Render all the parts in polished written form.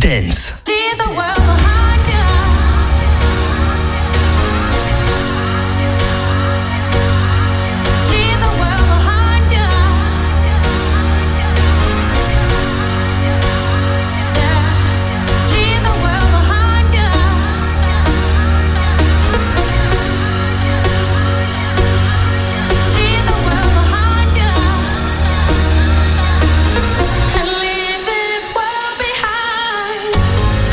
Dance. Leave the world behind you. Leave the world behind you. Yeah. Leave the world behind you. Leave the world behind you. And leave this world behind.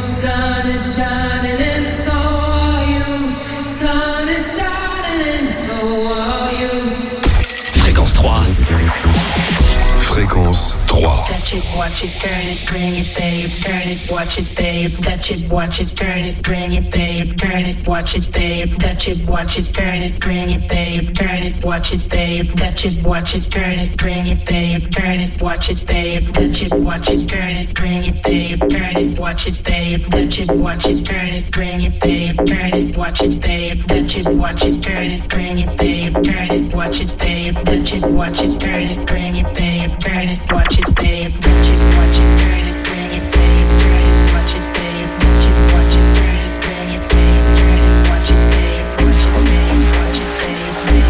Sun is shining and so are you. Sun is shining and so are you. Fréquence 3. Fréquence 3. Touch it, watch it, turn it, bring it, babe. Turn it, watch it, babe. Touch it, watch it, turn it, bring it, babe. Turn it, watch it, babe. Touch it, watch it, turn it, bring it, babe. Turn it, watch it, babe. Touch it, watch it, turn it, bring it, babe. Turn it, watch it, babe. Touch it, watch it, turn it, bring it, babe. Turn it, watch it, babe. Touch it, watch it, turn it, bring it, babe. Turn it, watch it, babe. Touch it, watch it, turn it, bring it, babe. Turn it, watch it, babe. Touch it, watch it, turn it, bring it, babe. Turn it, watch it, babe. Touch it, watch it, turn it, bring it, babe. Turn it, watch it, babe. Touch it, watch it, turn it, bring it, babe. Turn it, watch it, babe. Watch it, babe. Watch it, babe.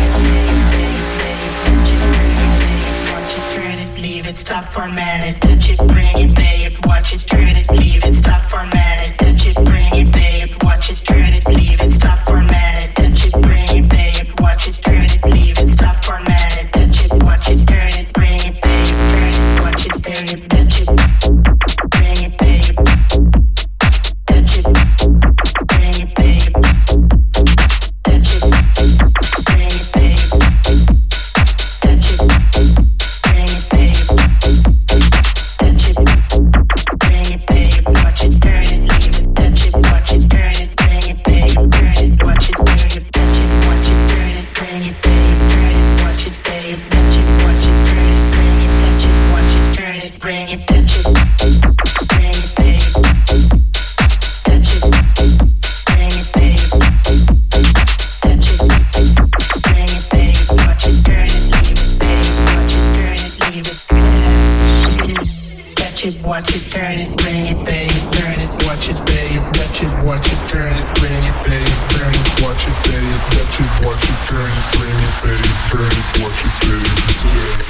Touch it, bring it, babe. Watch it, turn it, leave it, stop, format it. Touch it, bring it, babe. Watch it, turn it, leave it, stop, format it. Touch it, bring it, babe. Watch it, turn it, leave it, stop, format it. Touch it, bring it, babe. Watch it, turn it, leave it, stop, format it. Touch it, watch it, turn it, bring it, babe. Turn it, watch it, turn it, touch it, bring it, babe. Touch it, bring it, babe. Touch it, bring it, babe. Touch it, bring it, babe. Touch it, bring it, babe. Watch it, turn it, leave it. Touch it, watch it, turn it, bring it, babe. Turn it, watch it, turn it, touch it, watch it, turn it, bring it, babe. Turn it, watch it, babe. Touch it, watch it, turn it, bring it. Touch it, watch it, turn it, bring it. Touch it, bring it, babe. Touch it, bring it, babe. Touch it, bring it, babe. Watch it, turn it, leave it, babe. Watch it, turn it, leave it. Touch it, watch it, turn it, bring it, babe. Turn it, watch it, babe. Touch it, watch it, turn it, bring it, babe. Turn it, watch it, babe. Touch it, watch it, turn it, bring it, babe. Turn it, watch it, babe.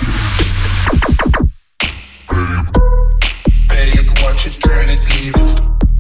Babe, watch it, turn it, leave it.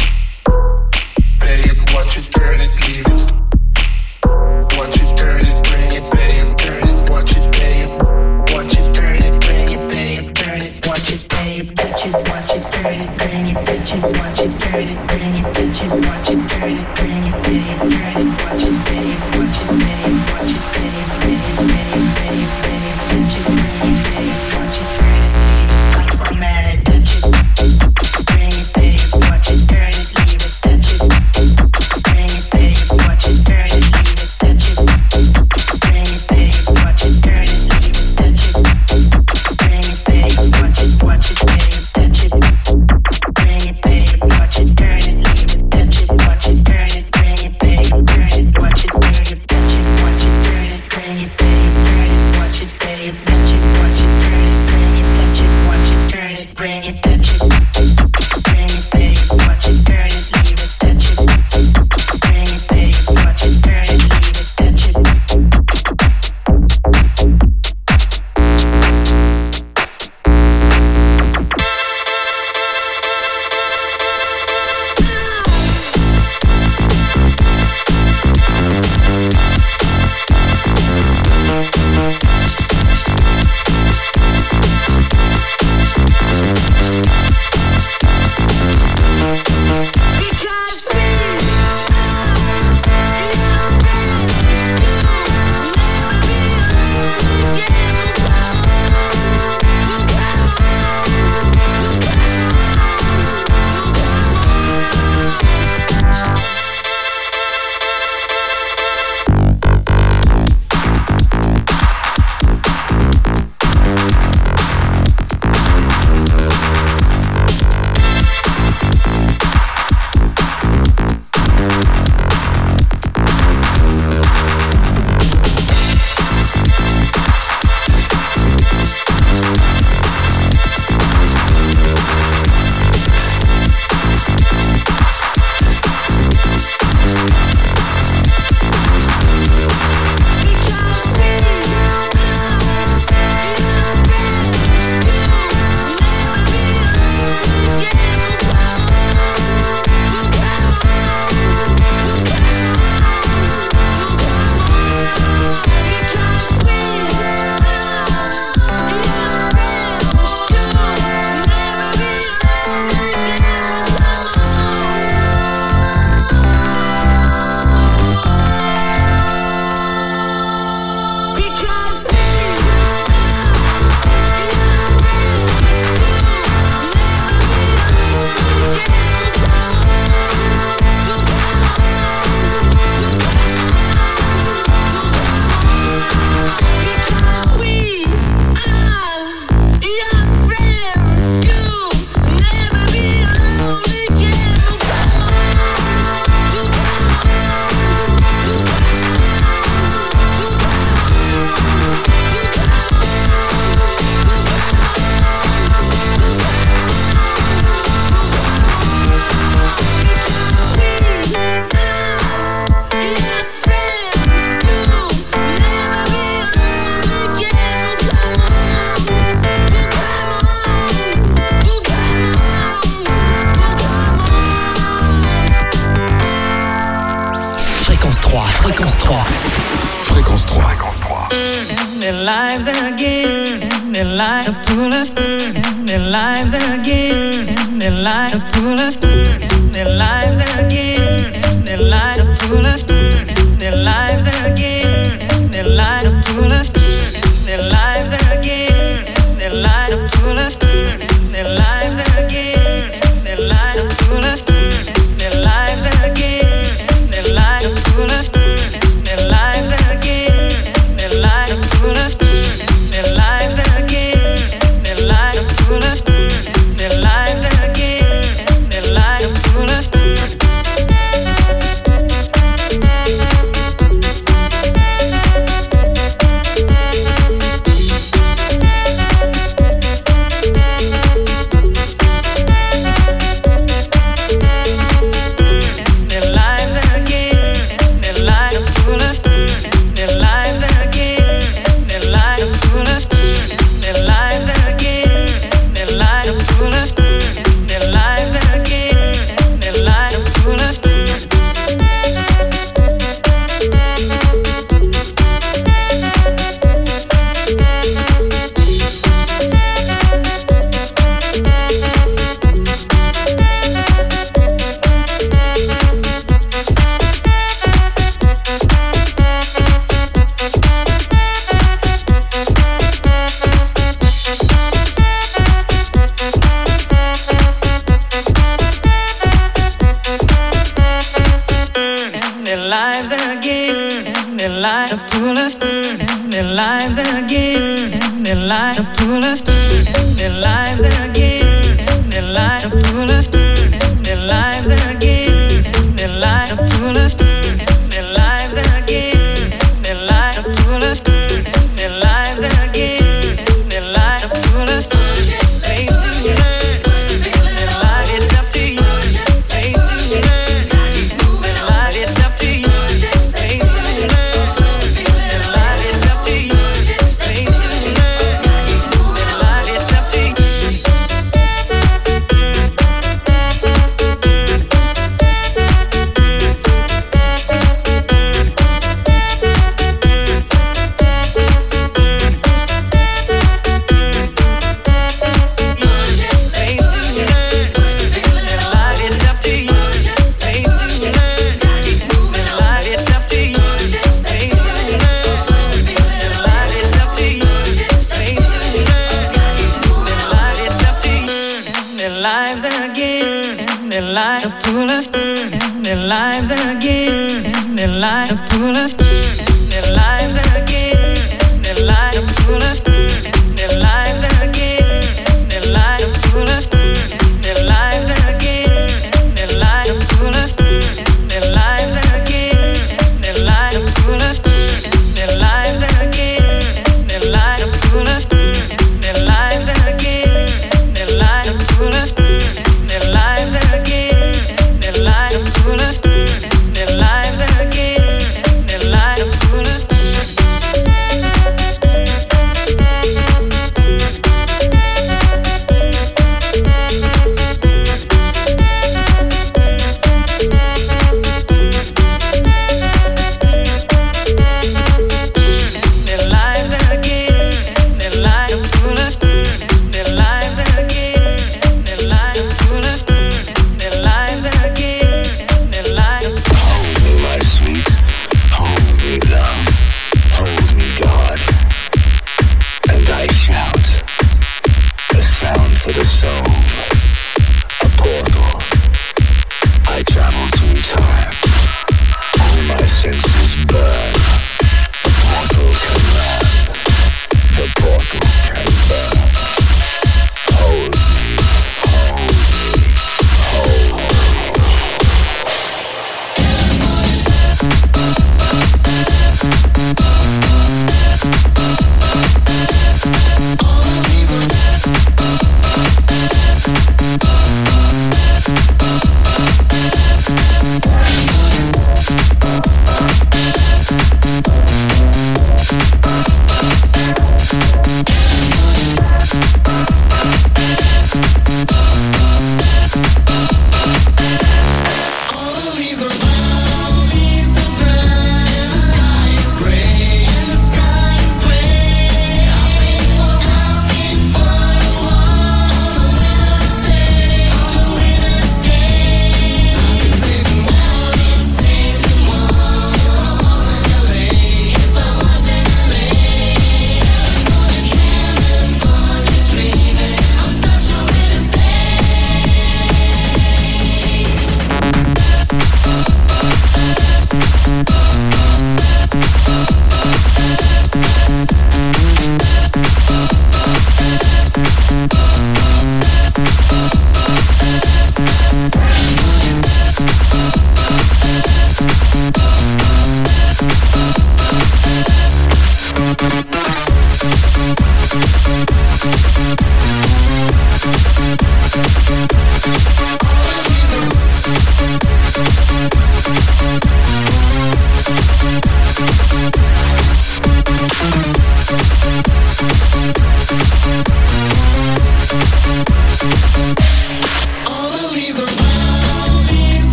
Babe, watch it, turn it, leave it. Watch it, turn it, bring it, babe. Turn it, watch it, babe. Watch it, turn it, bring it, babe. Turn it, watch it, babe. Touch it, watch it, turn it, bring it. Touch it, watch it, turn it, bring it. Touch it, watch it, turn it, bring it, babe. Turn it, watch it, babe. Watch it, babe. Watch it, babe. Babe, babe, babe, babe. Touch it, bring it, babe. Watch it, turn it, leave it. Stop, format it. Touch it, bring it, babe. Watch it, turn it, leave it. Touch it, bring it, babe. Watch it, turn it, leave it. Touch it, bring it, babe. Watch it, turn it, leave it. Touch it, bring it, babe. Watch it, babe. Touch it, bring it, babe. Watch it, turn it, leave it. Touch it, watch it, turn it, bring it, babe. Turn it, watch it, babe. Touch it, watch it, turn it, bring it, babe. Turn it, watch it, babe. Touch it, watch it, turn it, bring it. Fréquence 3. Fréquence 3. Their lives again, their lives to pull us, their lives again, their lives to pull us, their lives again, their lives to pull us, their lives again, their lives to pull us, their lives again, their lives to pull us, their lives again, their lives to pull us, their lives again, their lives to pull us, their lives again, their lives to pull us, their lives again, their lives to pull us, their lives again, their lives to pull us. Their lives again, their lives to pull us.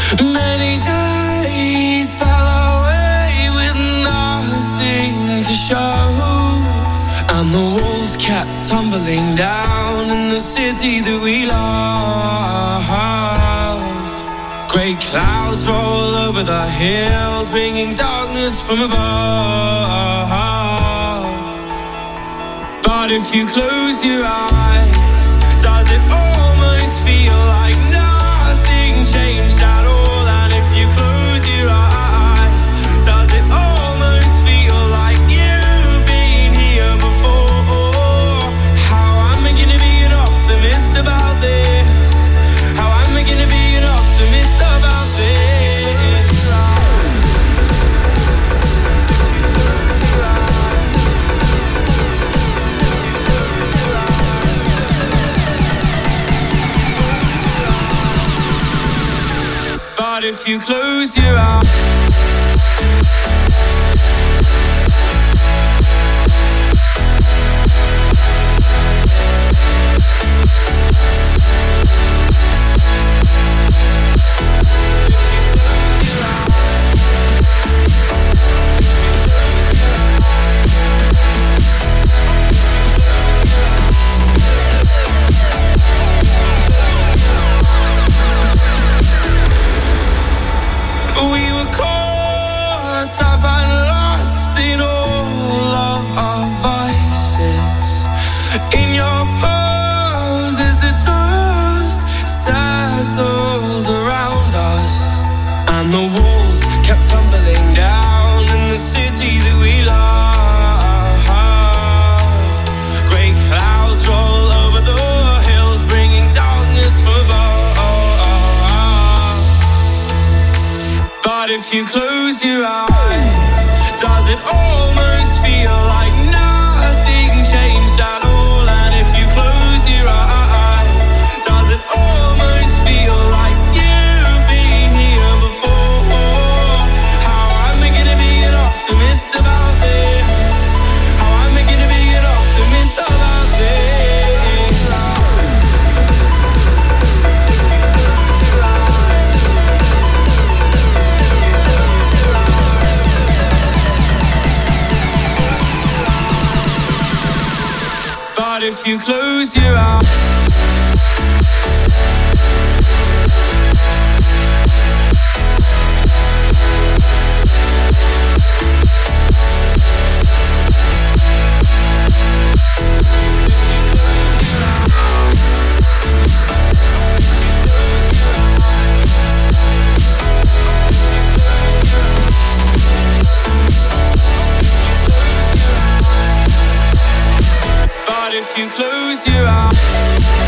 Many days fell away with nothing to show, and the walls kept tumbling down in the city that we love. Great clouds roll over the hills, bringing darkness from above. But if you close your eyes, does it almost feel like nothing changed at all? And if you close your eyes, does it almost feel like you've been here before? How am I gonna be an optimist about this? How am I gonna be an optimist about this? But if you close your eyes, we were caught up and lost in all of our vices. In your poses, the dust settled around us, and the walls kept tumbling down in the city that we love. Great clouds roll over the hills, bringing darkness from above. But if you close your eyes, does it almost feel like nothing changed at all? And if you close your eyes, does it almost feel like you've been here before? How am I gonna be an optimist about this? How am I gonna be an optimist about this? But if you close your eyes, but if you close your eyes,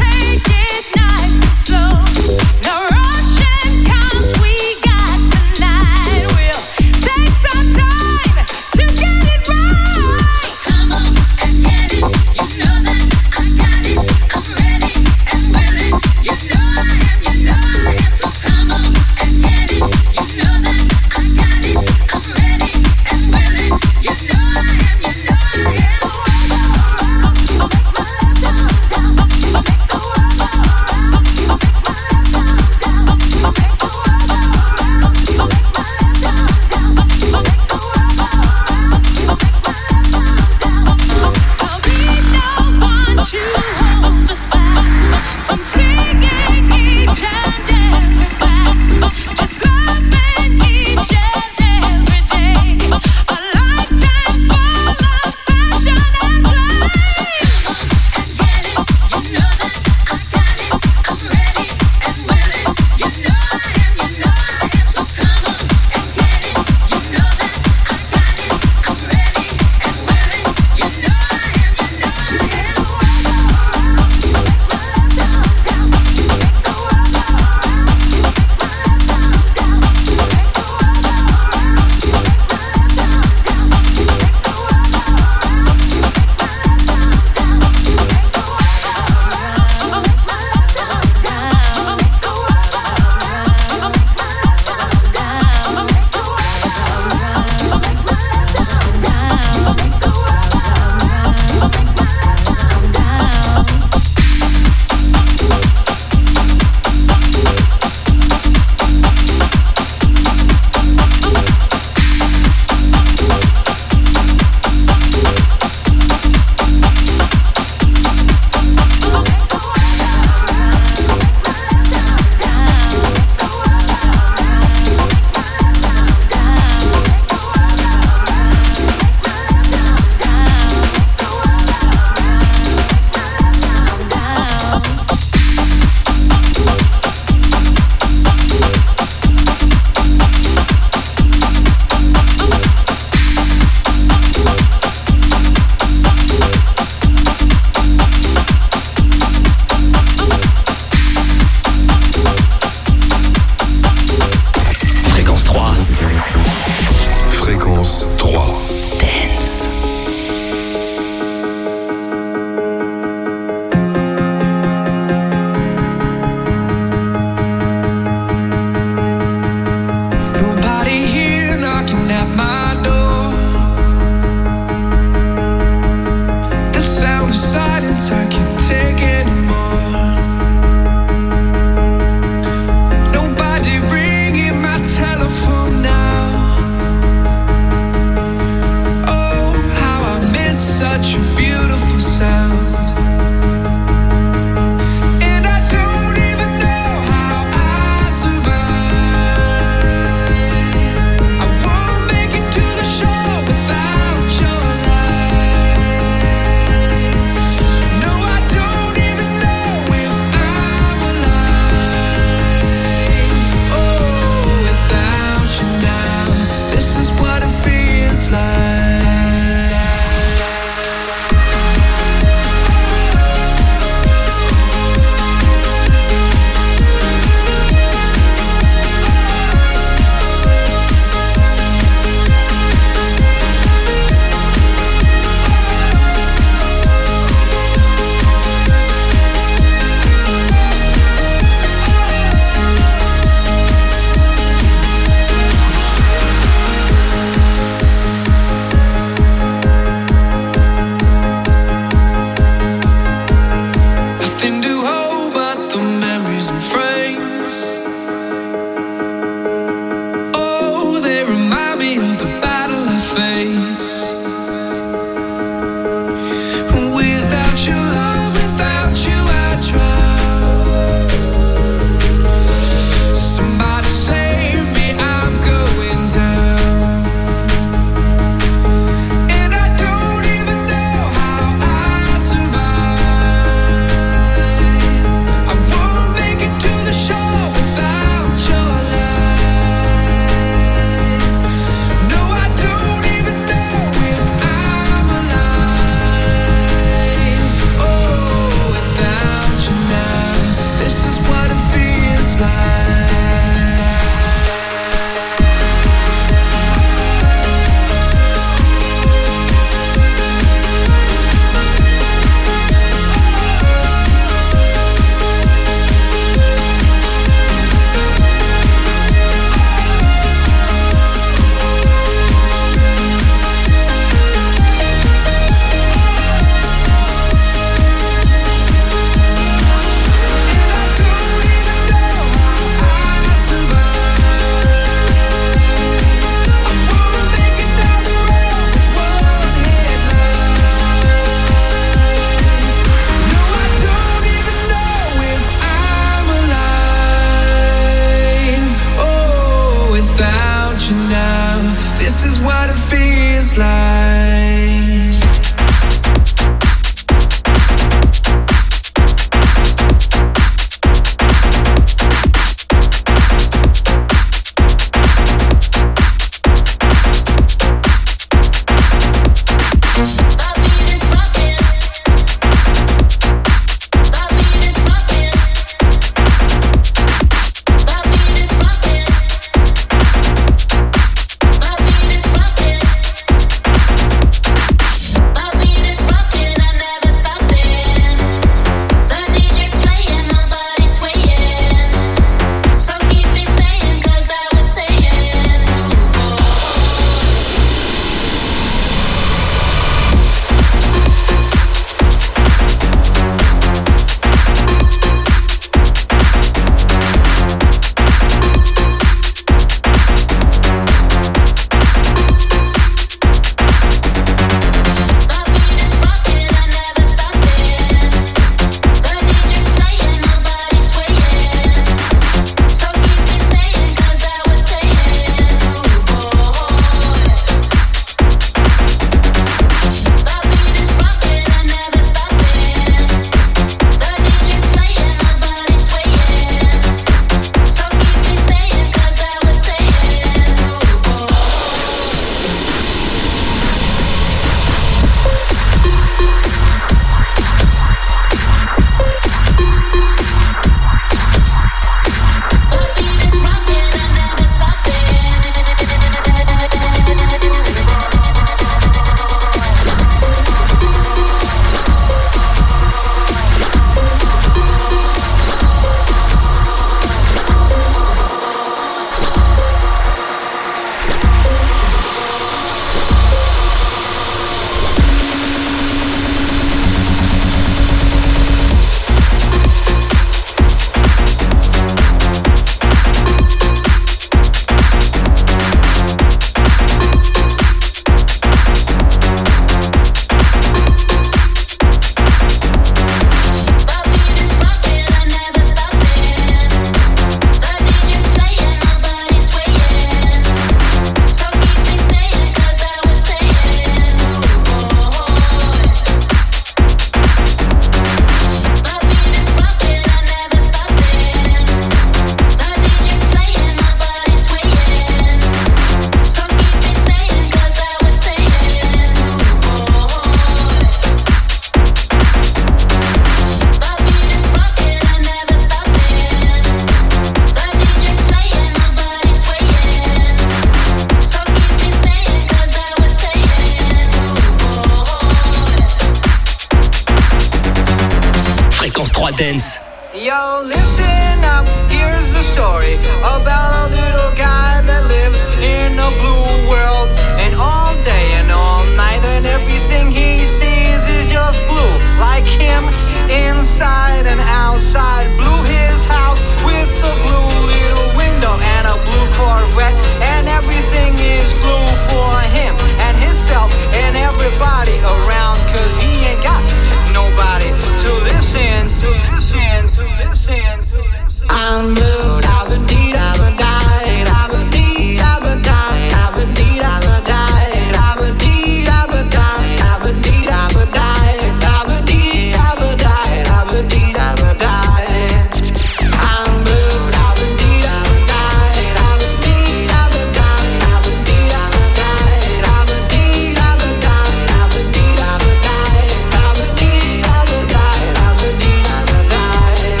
Dance. Yo, listen up, here's the story about a little guy that lives in a blue world. And all day and all night, and everything he sees is just blue. Like him, inside and outside. Blue his house with a blue little window and a blue Corvette. And everything is blue for him and himself and everybody around. Cause he ain't got nobody to listen, to listen, to listen, to listen. I'm blue, I've been deed, I've been died, I've been deed, I've been died, I've been deed, I've been died, I've been deed, I've been died, I've been deed, I've been died, I've been deed, I've been died, I've been deed, I've been died. I'm blue, I've been deed, I've been died, I've been deed, I've been died, I've been deed, I've been died, I've been deed, I've been died, I've been deed, I've been died, I've been deed, I've been died, I've been deed, I've been died.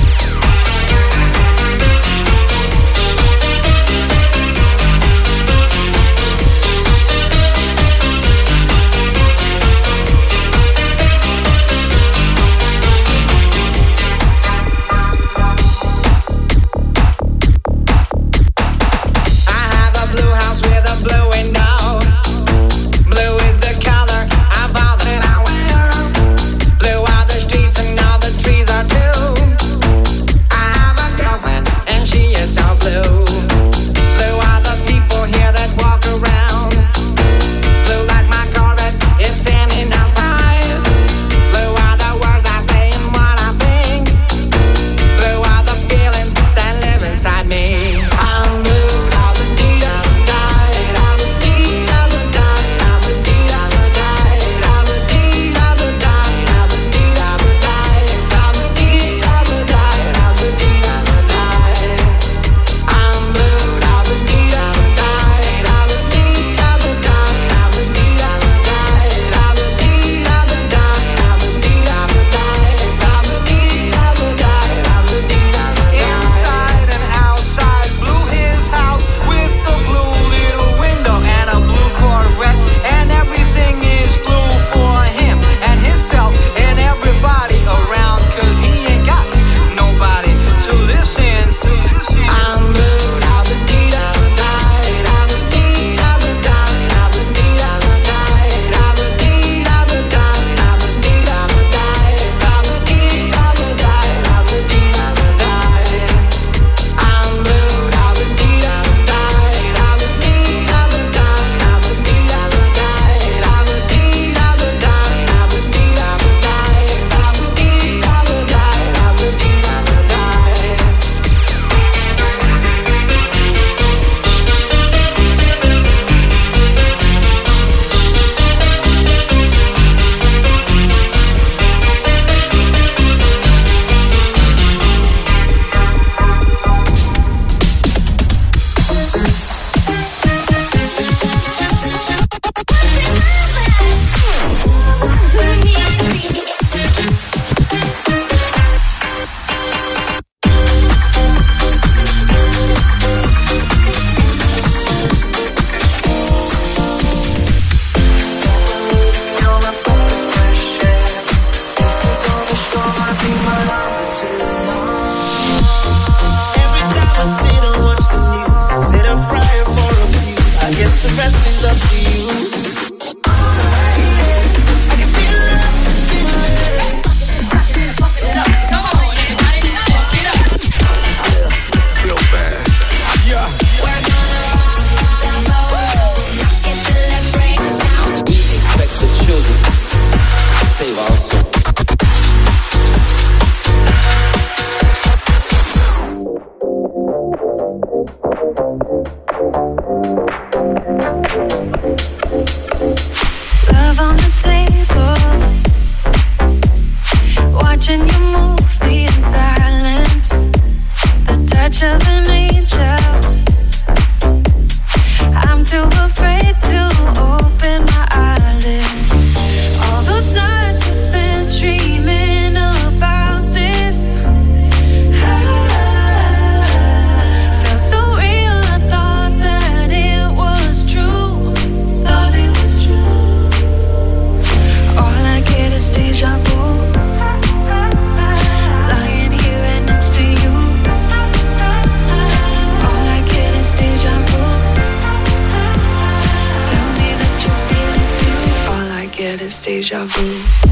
I have a blue house with a blue window. Blue is the color of all that I wear. Blue are the streets and all the trees are too. I have a girlfriend and she is so blue. Blue are the people here that walk around. Blue like my Corvette, it's standing outside. Blue are the words I say and what I think. Blue are the feelings that live inside me. I'm blue, I've been deed, I've been died, I've been deed, I've been died, I've been deed, I've been died, I've been deed, I've been died, I've been deed, I've been died, I've been deed, I've been died, I've been deed, I've been died. I'm blue, I've been deed, I've been died, I've been deed, I've been died, I've been deed, I've been died, I've been deed, I've been died, I've been deed, I've been died, I've been deed, I've been died, I've been deed, I've been died. Inside and outside, blue his house with a blue little window and a blue Corvette, and everything is blue for him and himself and everybody around. Cause he ain't got nobody to listen, to listen. I'm blue, I've been deed, I've been died, I've been deed, I've been died, I've been deed, I've been died, I've been deed, I've been died, I've been deed, I've been died, I've been deed, I've been died, I've been deed, I've been died. I'm blue, I've been deed, I've been died, I've been deed, I've been died, I've been deed, I've been died, I've been deed, I've been died, I've been deed, I've been died, I've been deed, I've been died, I've been deed, I've been died. Every time I sit and watch the news, said a prayer for a few. I guess the rest is up to you. I can feel it, Come on, everybody, get up. Real bad. Yeah. We expect the children to save our soul. Love on the table, watching you move me in silence. The touch of an angel. I'm too afraid to open my eyelids. All those nights I spent dreaming about this. Felt so real. Deja vu.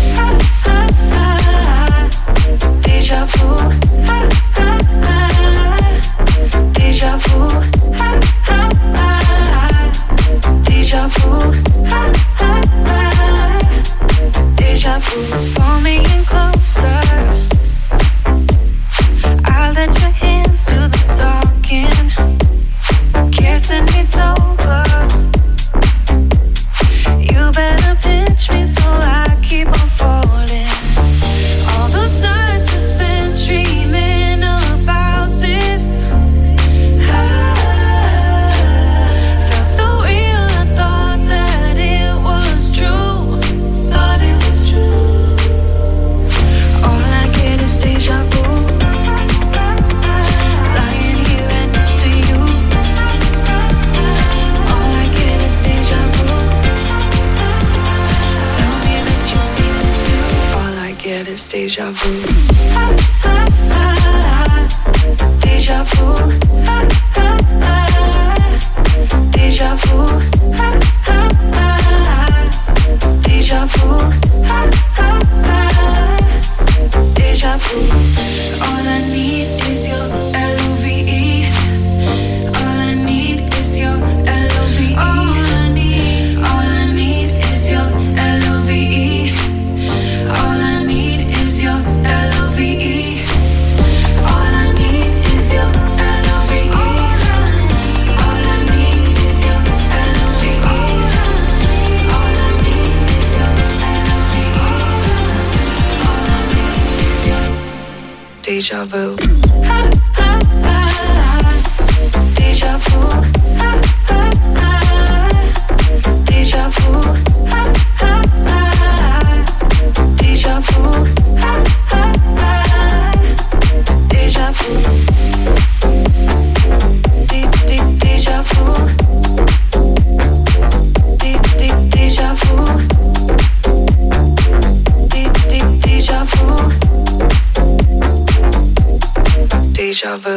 Deja vu. Deja vu. Deja vu. Deja vu. Pull me in closer. I'll let your hands do the talking. Kissing me sober. You better pinch me so I keep on falling. All those nights I spent dreaming about this. Felt so real, I thought that it was true. Thought it was true. All I get is deja vu. Lying here right next to you. All I get is deja vu. Tell me that you feel it too. All I get is deja vu. Deja vu. Deja vu. Deja vu. Deja vu. All I need is your L-O-V-E. All I need is your L-O-V-E. All I need is your L-O-V-E. All I need is your L-O-V-E. All I need is your L-O-V-E. All I need is your L-O-V-E. All I need is your L-O-V-E. All I need is your deja vu.